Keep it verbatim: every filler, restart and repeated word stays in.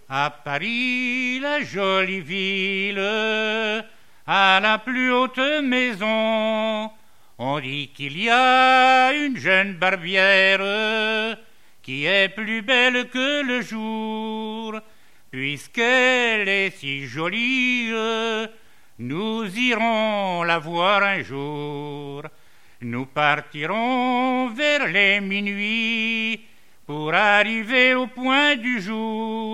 À Paris, la jolie ville, à la plus haute maison, on dit qu'il y a une jeune barbière qui est plus belle que le jour. Puisqu'elle est si jolie, nous irons la voir un jour. Nous partirons vers les minuit pour arriver au point du jour.